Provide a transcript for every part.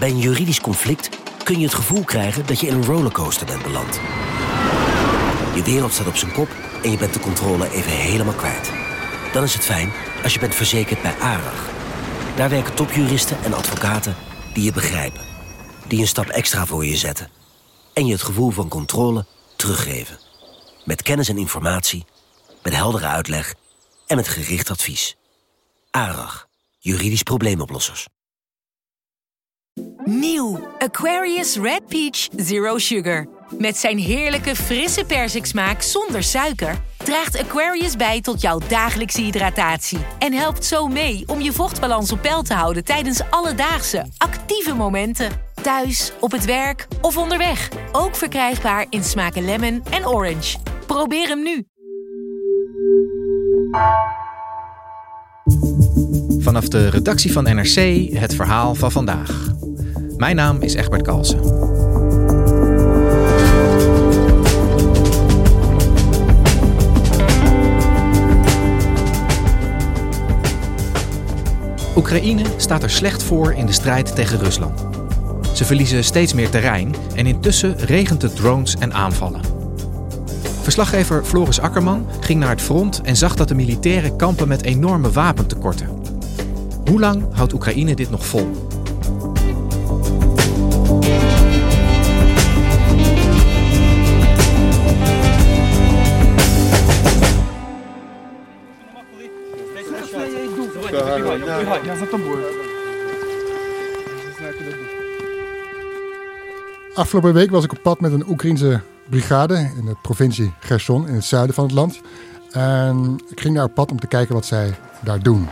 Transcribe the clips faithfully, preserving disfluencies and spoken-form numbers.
Bij een juridisch conflict kun je het gevoel krijgen dat je in een rollercoaster bent beland. Je wereld staat op zijn kop en je bent de controle even helemaal kwijt. Dan is het fijn als je bent verzekerd bij ARAG. Daar werken topjuristen en advocaten die je begrijpen. Die een stap extra voor je zetten. En je het gevoel van controle teruggeven. Met kennis en informatie, met heldere uitleg en met gericht advies. ARAG, juridisch probleemoplossers. Nieuw Aquarius Red Peach Zero Sugar. Met zijn heerlijke frisse persiksmaak zonder suiker draagt Aquarius bij tot jouw dagelijkse hydratatie. En helpt zo mee om je vochtbalans op peil te houden tijdens alledaagse, actieve momenten. Thuis, op het werk of onderweg. Ook verkrijgbaar in smaken lemon en orange. Probeer hem nu. Vanaf de redactie van N R C het verhaal van vandaag. Mijn naam is Egbert Kalsen. Oekraïne staat er slecht voor in de strijd tegen Rusland. Ze verliezen steeds meer terrein en intussen regent het drones en aanvallen. Verslaggever Floris Akkerman ging naar het front en zag dat de militairen kampen met enorme wapentekorten. Hoe lang houdt Oekraïne dit nog vol? Afgelopen week was ik op pad met een Oekraïense brigade in de provincie Gerson in het zuiden van het land. En ik ging daar op pad om te kijken wat zij daar doen.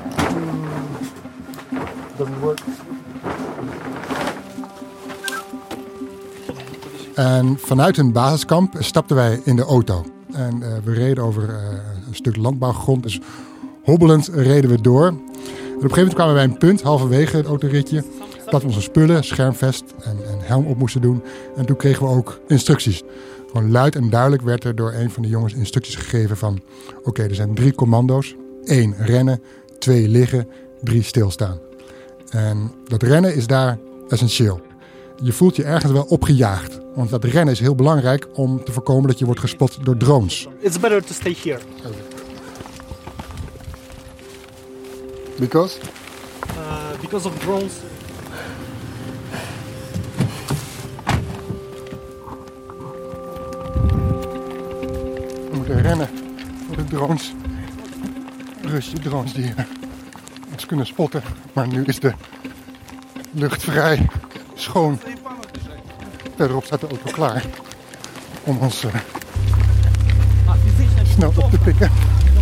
En vanuit hun basiskamp stapten wij in de auto. En uh, we reden over uh, een stuk landbouwgrond. Dus hobbelend reden we door. En op een gegeven moment kwamen we bij een punt, halverwege het autoritje, dat we onze spullen, schermvest en, en helm op moesten doen. En toen kregen we ook instructies. Gewoon luid en duidelijk werd er door een van de jongens instructies gegeven van... Oké, okay, er zijn drie commando's. Eén, rennen. Twee, liggen. Drie, stilstaan. En dat rennen is daar essentieel. Je voelt je ergens wel opgejaagd. Want dat rennen is heel belangrijk om te voorkomen dat je wordt gespot door drones. It's better to stay here. Because? Uh, because of drones. We moeten rennen voor de drones. Russische drones die ons kunnen spotten. Maar nu is de lucht vrij, schoon. Verderop staat de auto klaar om ons uh, snel op te pikken.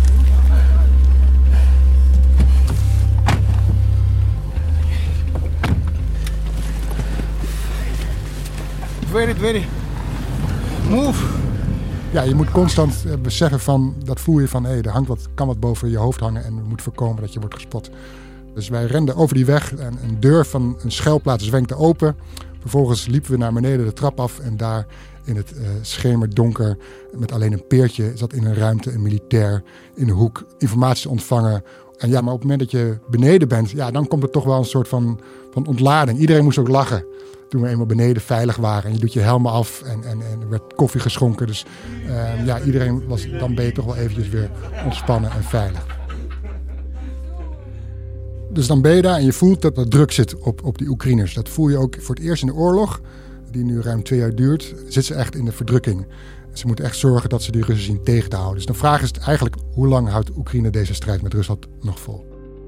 Very, very. Move. Ja, je moet constant uh, beseffen van, dat voel je van, hé, hey, er hangt wat, kan wat boven je hoofd hangen en we moeten voorkomen dat je wordt gespot. Dus wij renden over die weg en een deur van een schuilplaats zwenkte open. Vervolgens liepen we naar beneden de trap af en daar in het uh, schemerdonker met alleen een peertje zat in een ruimte een militair in de hoek informatie ontvangen. En ja, maar op het moment dat je beneden bent, ja, dan komt er toch wel een soort van, van ontlading. Iedereen moest ook lachen toen we eenmaal beneden veilig waren. En je doet je helmen af en, en, en er werd koffie geschonken. Dus uh, ja, iedereen was, dan ben je toch wel eventjes weer ontspannen en veilig. Dus dan ben je daar en je voelt dat er druk zit op, op die Oekraïners. Dat voel je ook voor het eerst in de oorlog, die nu ruim twee jaar duurt, zitten ze echt in de verdrukking. Ze moeten echt zorgen dat ze die Russen zien tegen te houden. Dus de vraag is eigenlijk, hoe lang houdt Oekraïne deze strijd met Rusland nog vol?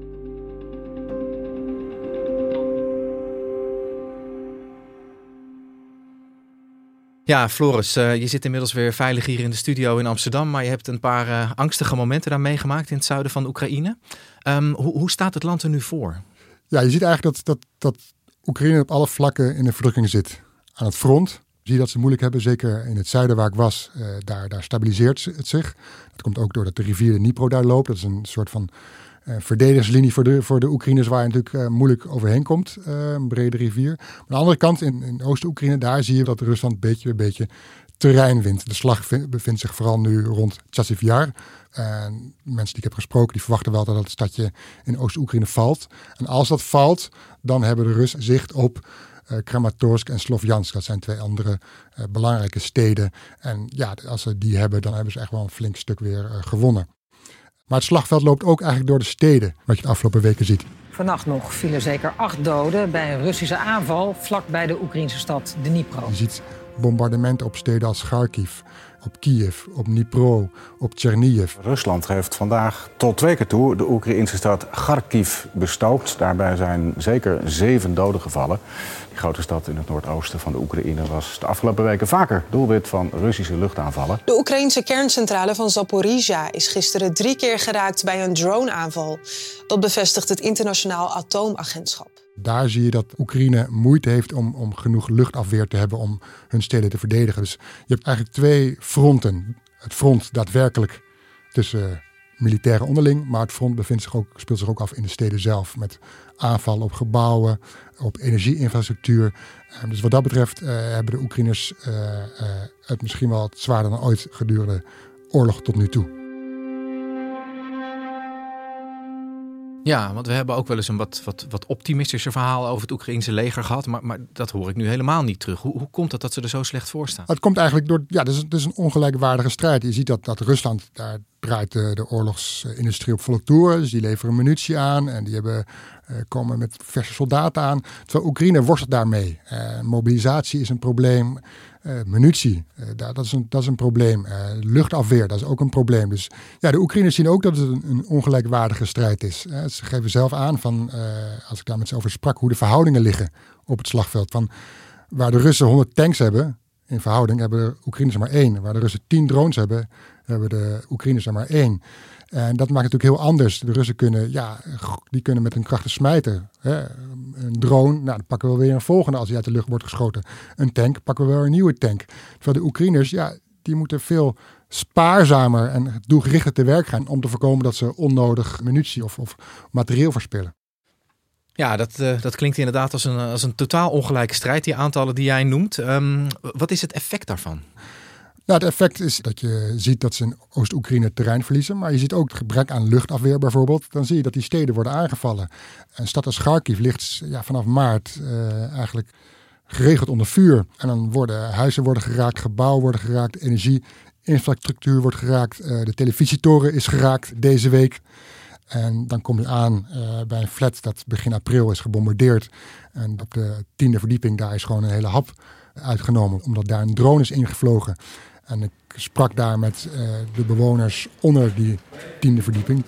Ja, Floris, uh, je zit inmiddels weer veilig hier in de studio in Amsterdam, maar je hebt een paar uh, angstige momenten daar meegemaakt in het zuiden van Oekraïne. Um, hoe, hoe staat het land er nu voor? Ja, je ziet eigenlijk dat, dat, dat Oekraïne op alle vlakken in de verdrukking zit. Aan het front zie je dat ze moeilijk hebben, zeker in het zuiden waar ik was, uh, daar, daar stabiliseert het zich. Dat komt ook doordat de rivier de Dnipro daar loopt. Dat is een soort van uh, verdedigingslinie voor de, voor de Oekraïners waar je natuurlijk uh, moeilijk overheen komt. Uh, een brede rivier. Maar aan de andere kant, in, in Oost-Oekraïne, daar zie je dat Rusland beetje bij beetje terrein wint. De slag bevindt zich vooral nu rond Chasiv Yar. En mensen die ik heb gesproken, die verwachten wel dat het stadje in Oost-Oekraïne valt. En als dat valt, dan hebben de Russen zicht op uh, Kramatorsk en Slovjansk. Dat zijn twee andere uh, belangrijke steden. En ja, als ze die hebben, dan hebben ze echt wel een flink stuk weer uh, gewonnen. Maar het slagveld loopt ook eigenlijk door de steden, wat je de afgelopen weken ziet. Vannacht nog vielen zeker acht doden bij een Russische aanval vlak bij de Oekraïnse stad Dnipro. Je ziet bombardementen op steden als Kharkiv, op Kiev, op Dnipro, op Chernihiv. Rusland heeft vandaag tot twee keer toe de Oekraïnse stad Kharkiv bestookt. Daarbij zijn zeker zeven doden gevallen. Die grote stad in het noordoosten van de Oekraïne was de afgelopen weken vaker doelwit van Russische luchtaanvallen. De Oekraïnse kerncentrale van Zaporizhzhia is gisteren drie keer geraakt bij een droneaanval. Dat bevestigt het internationaal atoomagentschap. Daar zie je dat Oekraïne moeite heeft om, om genoeg luchtafweer te hebben om hun steden te verdedigen. Dus je hebt eigenlijk twee fronten. Het front daadwerkelijk tussen militairen onderling, maar het front bevindt zich ook, speelt zich ook af in de steden zelf. Met aanvallen op gebouwen, op energieinfrastructuur. Dus wat dat betreft uh, hebben de Oekraïners uh, uh, het misschien wel het zwaarder dan ooit gedurende oorlog tot nu toe. Ja, want we hebben ook wel eens een wat, wat, wat optimistischer verhaal over het Oekraïense leger gehad. Maar, maar dat hoor ik nu helemaal niet terug. Hoe, hoe komt het dat ze er zo slecht voor staan? Het komt eigenlijk door, ja, het is, het is een ongelijkwaardige strijd. Je ziet dat, dat Rusland, daar draait de, de oorlogsindustrie op volle toer. Dus die leveren munitie aan en die hebben, uh, komen met verse soldaten aan. Terwijl Oekraïne worstelt daarmee. Uh, mobilisatie is een probleem. Uh, munitie, uh, dat, is een, dat is een probleem. Uh, luchtafweer, dat is ook een probleem. Dus ja, de Oekraïners zien ook dat het een, een ongelijkwaardige strijd is. Uh, ze geven zelf aan, van, uh, als ik daar met ze over sprak, hoe de verhoudingen liggen op het slagveld. Van, waar de Russen honderd tanks hebben, in verhouding hebben de Oekraïners er maar één. Waar de Russen tien drones hebben, hebben de Oekraïners er maar één. En dat maakt natuurlijk heel anders. De Russen kunnen, ja, die kunnen met hun krachten smijten. Hè. Een drone, nou, dan pakken we weer een volgende als die uit de lucht wordt geschoten. Een tank, pakken we wel een nieuwe tank. Terwijl de Oekraïners, ja, die moeten veel spaarzamer en doelgerichter te werk gaan om te voorkomen dat ze onnodig munitie of, of materieel verspillen. Ja, dat, uh, dat klinkt inderdaad als een, als een totaal ongelijke strijd, die aantallen die jij noemt. Um, wat is het effect daarvan? Nou, het effect is dat je ziet dat ze in Oost-Oekraïne terrein verliezen. Maar je ziet ook het gebrek aan luchtafweer bijvoorbeeld. Dan zie je dat die steden worden aangevallen. Een stad als Kharkiv ligt ja, vanaf maart uh, eigenlijk geregeld onder vuur. En dan worden huizen worden geraakt, gebouwen worden geraakt, energieinfrastructuur wordt geraakt. Uh, de televisietoren is geraakt deze week. En dan kom je aan uh, bij een flat dat begin april is gebombardeerd. En op de tiende verdieping daar is gewoon een hele hap uitgenomen. Omdat daar een drone is ingevlogen. En ik sprak daar met uh, de bewoners onder die tiende verdieping.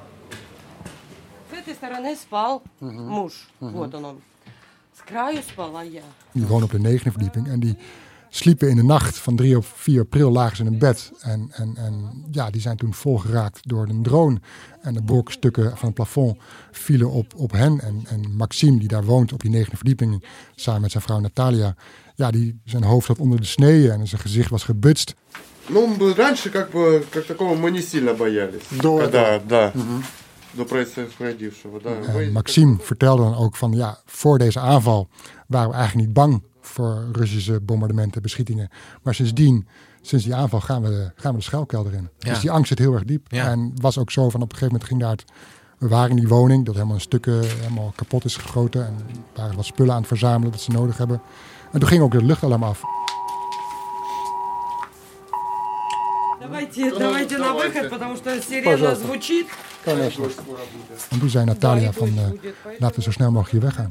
Die wonen op de negende verdieping. En die sliepen in de nacht van drie op vier april lagen ze in een bed. En, en, en ja, die zijn toen volgeraakt door een drone. En de brokstukken van het plafond vielen op, op hen. En, en Maxime, die daar woont op die negende verdieping, samen met zijn vrouw Natalia, ja, die, zijn hoofd zat onder de snee en zijn gezicht was gebutst. Ну, раньше как бы как такого мы не сильно боялись. Да, да. До происходившего, да. Maxime vertelde dan ook van, ja, voor deze aanval waren we eigenlijk niet bang voor Russische bombardementen, beschietingen. Maar sindsdien, sinds die aanval gaan we, gaan we de schuilkelder in. Ja. Dus die angst zit heel erg diep. Ja. En was ook zo van, op een gegeven moment ging daar het, we waren in die woning, dat helemaal in stukken helemaal kapot is gegoten. En waren wat spullen aan het verzamelen dat ze nodig hebben. En toen ging ook de luchtalarm af. Давайте, давайте на выход, потому что сирена звучит. En toen zei Natalia van, uh, laten we zo snel mogelijk hier weggaan.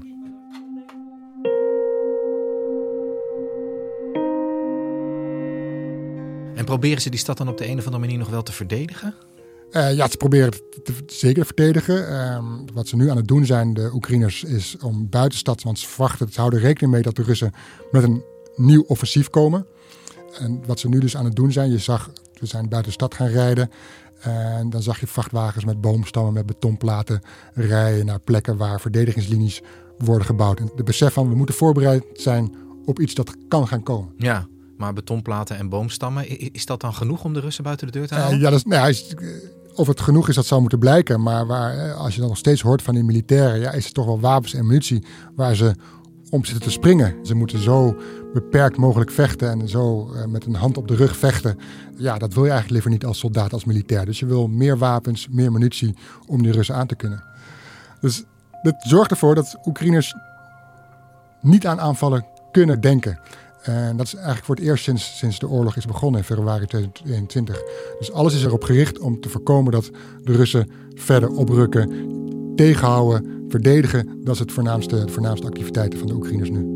En proberen ze die stad dan op de een of andere manier nog wel te verdedigen? Uh, ja, ze proberen het te, zeker te verdedigen. Uh, wat ze nu aan het doen zijn, de Oekraïners, is om buitenstad, want ze verwachten, ze houden rekening mee dat de Russen met een nieuw offensief komen. En wat ze nu dus aan het doen zijn, je zag, we zijn buiten de stad gaan rijden. En dan zag je vrachtwagens met boomstammen, met betonplaten rijden naar plekken waar verdedigingslinies worden gebouwd. En de besef van, we moeten voorbereid zijn op iets dat kan gaan komen. Ja, maar betonplaten en boomstammen, is dat dan genoeg om de Russen buiten de deur te halen? Uh, ja, dat is, nou ja, Of het genoeg is, dat zou moeten blijken. Maar waar, als je dan nog steeds hoort van die militairen, ja, is het toch wel wapens en munitie waar ze om zitten te springen. Ze moeten zo beperkt mogelijk vechten en zo uh, met een hand op de rug vechten. Ja, dat wil je eigenlijk liever niet als soldaat, als militair. Dus je wil meer wapens, meer munitie om die Russen aan te kunnen. Dus dat zorgt ervoor dat Oekraïners niet aan aanvallen kunnen denken. En dat is eigenlijk voor het eerst sinds, sinds de oorlog is begonnen in februari tweeduizend eenentwintig. Dus alles is erop gericht om te voorkomen dat de Russen verder oprukken, tegenhouden, verdedigen. Dat is het voornaamste, de voornaamste activiteiten van de Oekraïners nu.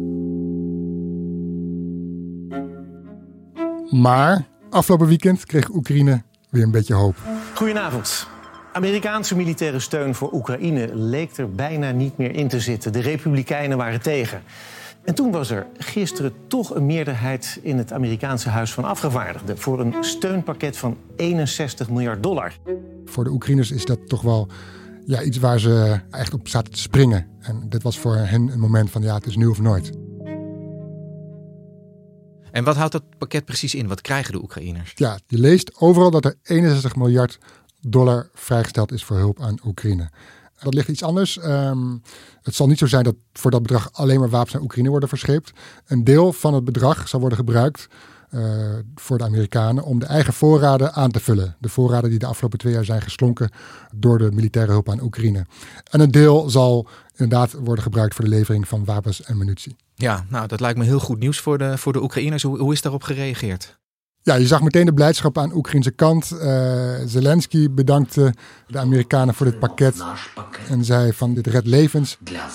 Maar afgelopen weekend kreeg Oekraïne weer een beetje hoop. Goedenavond. Amerikaanse militaire steun voor Oekraïne leek er bijna niet meer in te zitten. De Republikeinen waren tegen. En toen was er gisteren toch een meerderheid in het Amerikaanse Huis van Afgevaardigden voor een steunpakket van eenenzestig miljard dollar. Voor de Oekraïners is dat toch wel ja, iets waar ze echt op zaten te springen. En dit was voor hen een moment van ja, het is nu of nooit. En wat houdt dat pakket precies in? Wat krijgen de Oekraïners? Ja, je leest overal dat er eenenzestig miljard dollar vrijgesteld is voor hulp aan Oekraïne. Dat ligt iets anders. Um, het zal niet zo zijn dat voor dat bedrag alleen maar wapens naar Oekraïne worden verscheept. Een deel van het bedrag zal worden gebruikt uh, voor de Amerikanen om de eigen voorraden aan te vullen. De voorraden die de afgelopen twee jaar zijn geslonken door de militaire hulp aan Oekraïne. En een deel zal inderdaad worden gebruikt voor de levering van wapens en munitie. Ja, nou dat lijkt me heel goed nieuws voor de, voor de Oekraïners. Hoe, hoe is daarop gereageerd? Ja, je zag meteen de blijdschap aan de Oekraïnse kant. Uh, Zelensky bedankte de Amerikanen voor dit pakket en zei van dit redt levens.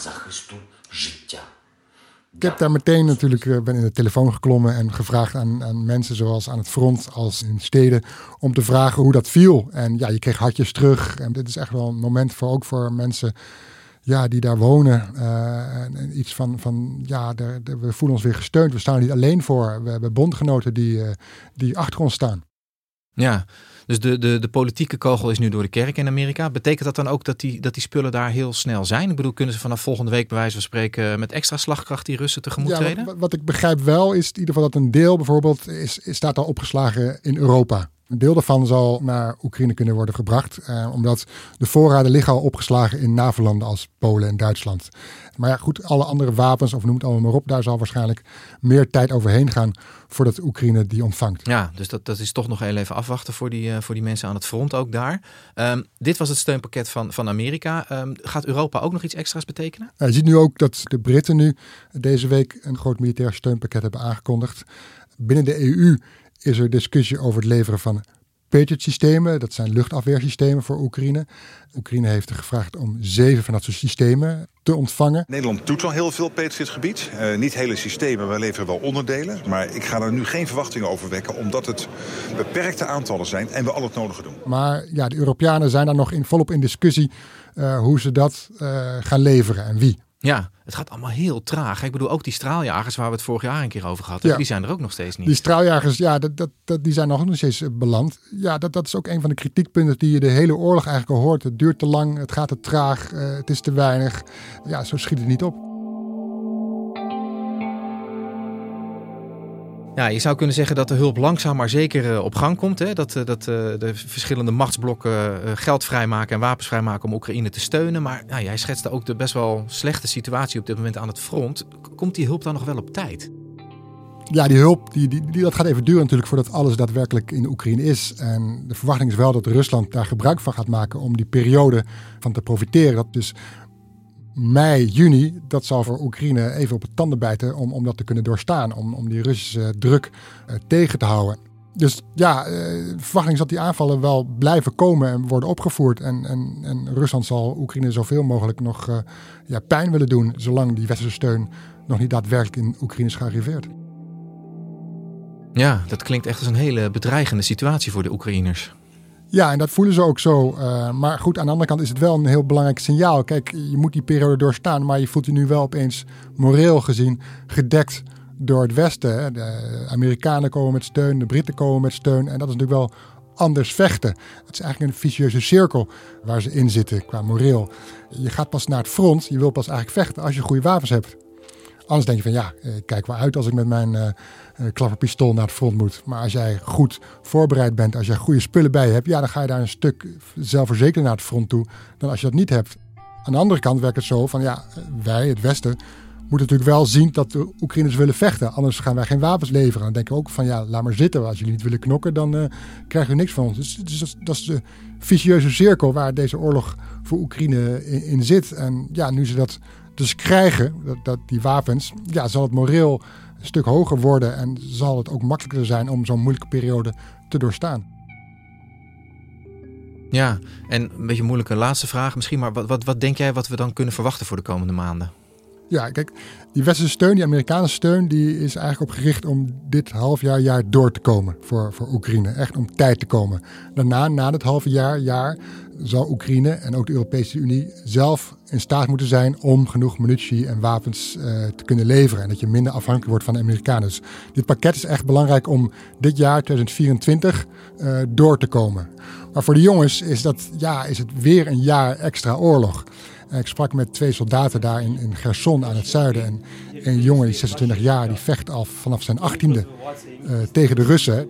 Ik heb daar meteen natuurlijk, uh, ben in de telefoon geklommen en gevraagd aan, aan mensen zoals aan het front als in steden om te vragen hoe dat viel. En ja, je kreeg hartjes terug. En dit is echt wel een moment voor ook voor mensen ja, die daar wonen. Uh, en iets van, van ja, de, de, we voelen ons weer gesteund. We staan er niet alleen voor. We hebben bondgenoten die, uh, die achter ons staan. Ja, dus de, de, de politieke kogel is nu door de kerk in Amerika. Betekent dat dan ook dat die, dat die spullen daar heel snel zijn? Ik bedoel, kunnen ze vanaf volgende week bij wijze van spreken met extra slagkracht die Russen tegemoet ja, treden? Wat, wat ik begrijp wel is in ieder geval dat een deel bijvoorbeeld is, is, staat al opgeslagen in Europa. Een deel daarvan zal naar Oekraïne kunnen worden gebracht. Eh, omdat de voorraden liggen al opgeslagen in NAVO-landen als Polen en Duitsland. Maar ja, goed, alle andere wapens, of noem het allemaal maar op, daar zal waarschijnlijk meer tijd overheen gaan voordat Oekraïne die ontvangt. Ja, dus dat, dat is toch nog heel even afwachten voor die, uh, voor die mensen aan het front ook daar. Um, dit was het steunpakket van, van Amerika. Um, gaat Europa ook nog iets extra's betekenen? Uh, je ziet nu ook dat de Britten nu deze week een groot militair steunpakket hebben aangekondigd. Binnen de E U is er discussie over het leveren van Patriot-systemen. Dat zijn luchtafweersystemen voor Oekraïne. Oekraïne heeft er gevraagd om zeven van dat soort systemen te ontvangen. Nederland doet al heel veel op dit gebied. Uh, niet hele systemen, wij leveren wel onderdelen. Maar ik ga er nu geen verwachtingen over wekken, omdat het beperkte aantallen zijn en we al het nodige doen. Maar ja, de Europeanen zijn daar nog in, volop in discussie uh, hoe ze dat uh, gaan leveren en wie. Ja, het gaat allemaal heel traag. Ik bedoel, ook die straaljagers waar we het vorig jaar een keer over gehad hebben, ja, die zijn er ook nog steeds niet. Die straaljagers, ja, dat, dat, dat, die zijn nog steeds beland. Ja, dat, dat is ook een van de kritiekpunten die je de hele oorlog eigenlijk al hoort. Het duurt te lang, het gaat te traag, uh, het is te weinig. Ja, zo schiet het niet op. Ja, je zou kunnen zeggen dat de hulp langzaam maar zeker op gang komt. Hè? Dat, dat uh, de verschillende machtsblokken uh, geld vrijmaken en wapens vrijmaken om Oekraïne te steunen. Maar ja, jij schetste ook de best wel slechte situatie op dit moment aan het front. Komt die hulp dan nog wel op tijd? Ja, die hulp, die, die, die, dat gaat even duren natuurlijk voordat alles daadwerkelijk in Oekraïne is. En de verwachting is wel dat Rusland daar gebruik van gaat maken om die periode van te profiteren. Dat dus mei, juni, dat zal voor Oekraïne even op het tanden bijten om, om dat te kunnen doorstaan. Om, om die Russische druk uh, tegen te houden. Dus ja, uh, de verwachting is dat die aanvallen wel blijven komen en worden opgevoerd. En, en, en Rusland zal Oekraïne zoveel mogelijk nog uh, ja, pijn willen doen, zolang die westerse steun nog niet daadwerkelijk in Oekraïne is gearriveerd. Ja, dat klinkt echt als een hele bedreigende situatie voor de Oekraïners. Ja, en dat voelen ze ook zo. Uh, maar goed, aan de andere kant is het wel een heel belangrijk signaal. Kijk, je moet die periode doorstaan, maar je voelt je nu wel opeens moreel gezien gedekt door het Westen. De Amerikanen komen met steun, de Britten komen met steun. En dat is natuurlijk wel anders vechten. Het is eigenlijk een vicieuze cirkel waar ze in zitten qua moreel. Je gaat pas naar het front, je wilt pas eigenlijk vechten als je goede wapens hebt. Anders denk je van ja, ik kijk wel uit als ik met mijn uh, uh, klapperpistool naar het front moet. Maar als jij goed voorbereid bent, als jij goede spullen bij je hebt, ja, dan ga je daar een stuk zelfverzekerder naar het front toe dan als je dat niet hebt. Aan de andere kant werkt het zo van ja, wij, het Westen, moeten natuurlijk wel zien dat de Oekraïners willen vechten. Anders gaan wij geen wapens leveren. Dan denken we ook van ja, laat maar zitten. Als jullie niet willen knokken, dan uh, krijgen we niks van ons. Dus, dus dat, dat is de vicieuze cirkel waar deze oorlog voor Oekraïne in, in zit. En ja, nu ze dat dus krijgen, dat, dat, die wapens, ja, zal het moreel een stuk hoger worden. En zal het ook makkelijker zijn om zo'n moeilijke periode te doorstaan. Ja, en een beetje een moeilijke laatste vraag misschien. Maar wat, wat, wat denk jij wat we dan kunnen verwachten voor de komende maanden? Ja, kijk, die westerse steun, die Amerikaanse steun, die is eigenlijk op gericht om dit half jaar, jaar door te komen voor, voor Oekraïne. Echt om tijd te komen. Daarna, na dit halve jaar, jaar, zal Oekraïne en ook de Europese Unie zelf in staat moeten zijn om genoeg munitie en wapens uh, te kunnen leveren. En dat je minder afhankelijk wordt van de Amerikanen. Dus dit pakket is echt belangrijk om dit jaar, twintig vierentwintig, uh, door te komen. Maar voor de jongens is, dat, ja, is het weer een jaar extra oorlog. Ik sprak met twee soldaten daar in, in Gerson aan het zuiden. En een jongen, die zesentwintig jaar, die vecht al vanaf zijn achttiende uh, tegen de Russen.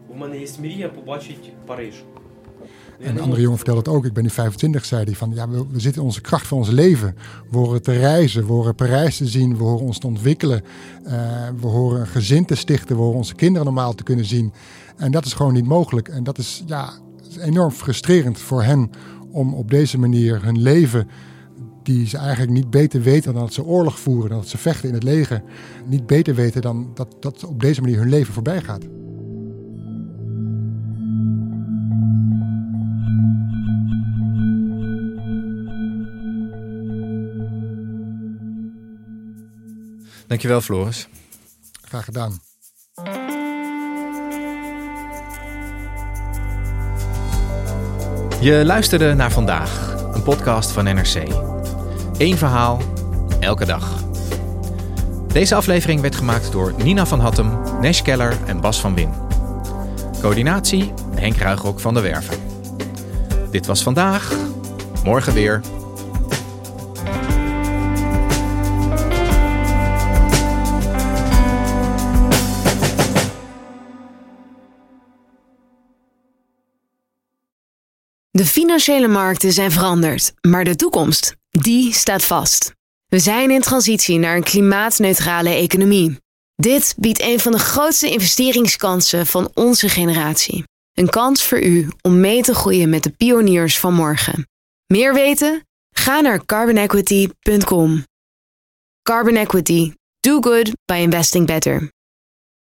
En een andere jongen vertelde het ook. Ik ben nu vijfentwintig, zei hij. Van, ja, we, we zitten in onze kracht van ons leven. We horen te reizen, we horen Parijs te zien, we horen ons te ontwikkelen. Uh, we horen een gezin te stichten, we horen onze kinderen normaal te kunnen zien. En dat is gewoon niet mogelijk. En dat is, ja, is enorm frustrerend voor hen om op deze manier hun leven, die ze eigenlijk niet beter weten dan dat ze oorlog voeren, dan dat ze vechten in het leger, niet beter weten dan dat, dat op deze manier hun leven voorbij gaat. Dankjewel, Floris. Graag gedaan. Je luisterde naar Vandaag, een podcast van N R C. Eén verhaal, elke dag. Deze aflevering werd gemaakt door Nina van Hattem, Nesh Keller en Bas van Win. Coördinatie Henk Ruigrok van der Werven. Dit was Vandaag, morgen weer. De financiële markten zijn veranderd, maar de toekomst, die staat vast. We zijn in transitie naar een klimaatneutrale economie. Dit biedt een van de grootste investeringskansen van onze generatie. Een kans voor u om mee te groeien met de pioniers van morgen. Meer weten? Ga naar carbon equity punt com. Carbon Equity. Do good by investing better.